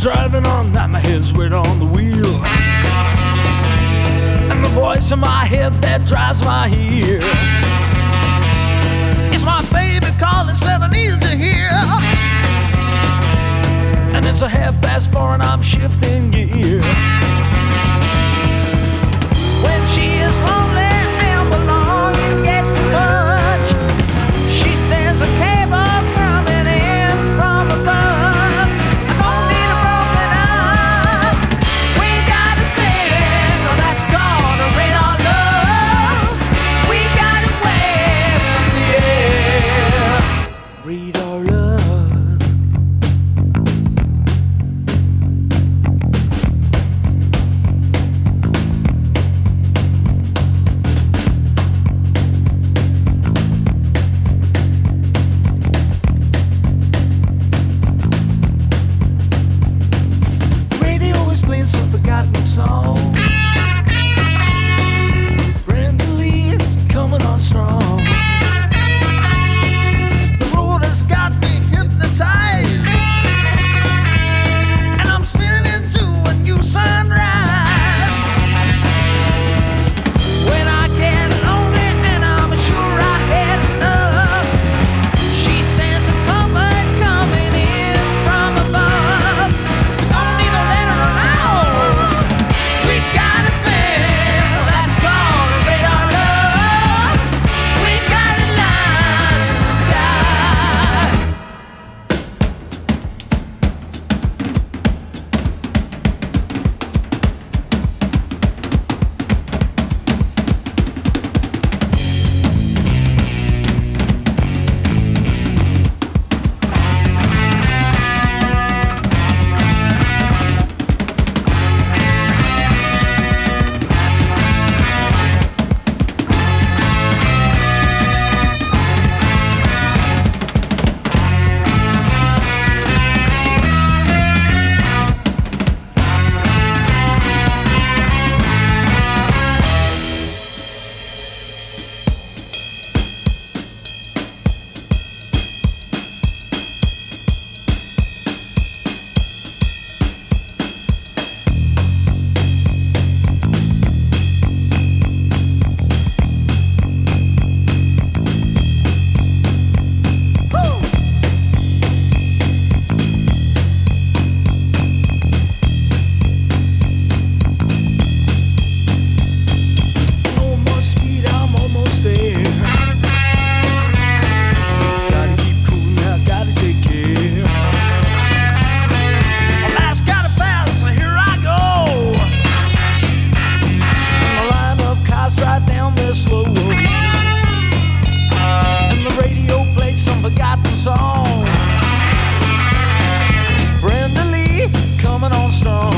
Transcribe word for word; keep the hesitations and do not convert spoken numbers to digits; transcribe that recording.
driving on, now my head's weight on the wheel, and the voice in my head that drives my ear, it's my baby calling, said I need to hear. And it's a half past four and I'm shifting gear. When she is lonely and alone, it gets too much. She sends a cable coming in from above. I don't need a broken arm. We got a thing that's gonna rain our love. We got it wet in the air. Read our love. Some forgotten song. Brenda Lee is coming on strong. The road has got me hypnotized, and I'm spinning to a new sunrise. When I get lonely and I'm sure I had enough, she says a comfort coming in from above. Don't need to let her alone. Song. Brenda Lee coming on strong.